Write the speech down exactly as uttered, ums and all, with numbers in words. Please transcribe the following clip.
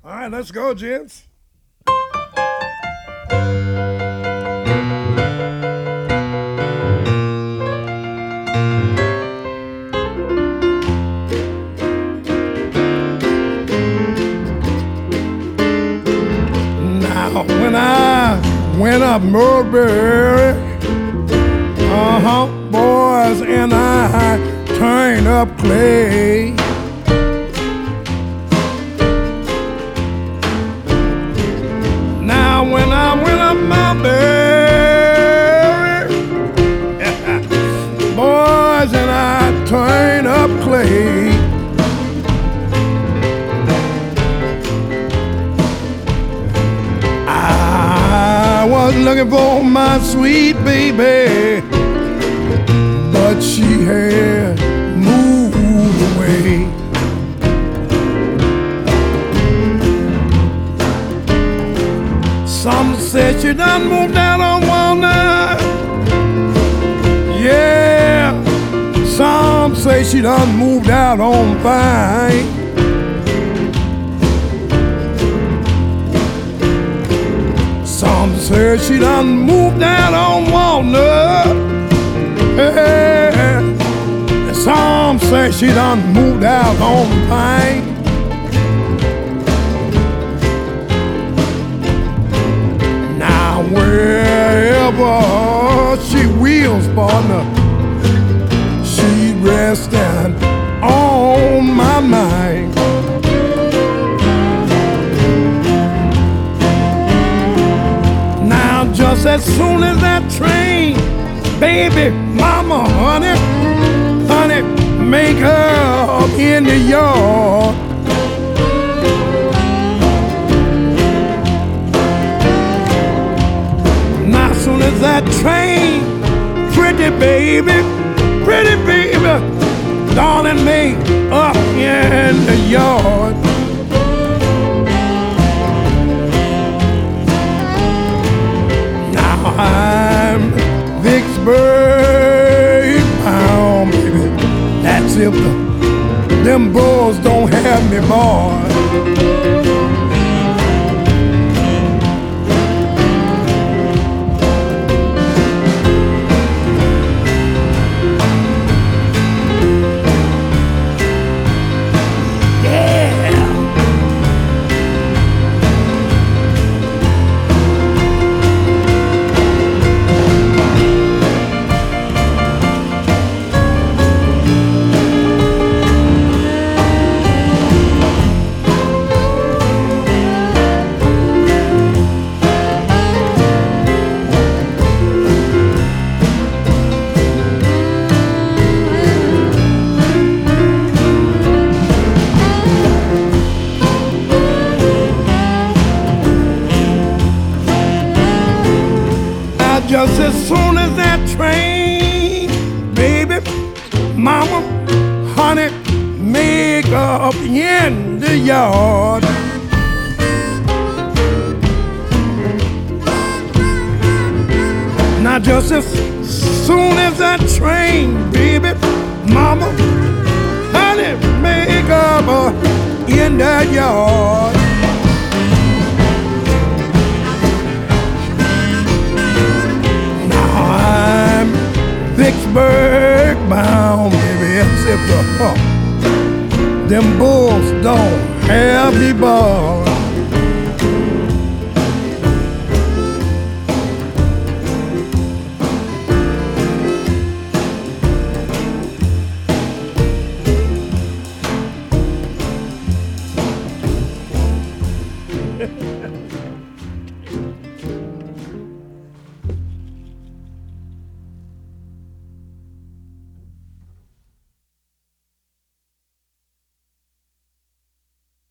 All right, let's go, gents. Now, when I went up Mulberry, uh-huh, boys and I turned up Clay. Now when I went up Mulberry, boys and I turned up Clay. I was looking for my sweet baby, but she had moved away. Some said she done moved out on Walnut. Yeah, some say she done moved out on Vine. Some say she done moved out on Walnut. Yeah, some say she done moved out on Pine. Now wherever she wheels, partner, she resting on my mind. Now just as soon as that train, baby, mama, honey, honey, make her up in the yard. Now as soon as that train, pretty baby, pretty baby, darling, make up in the yard. Now I'm Vicksburg bound, baby. That's if the, them boys don't have me, boy. Just as soon as that train, baby, mama, honey, make up in the yard. Now just as soon as that train, baby, mama, honey, make up in the yard. Vicksburg bound, baby, as if the, uh, them bulls don't have the ball.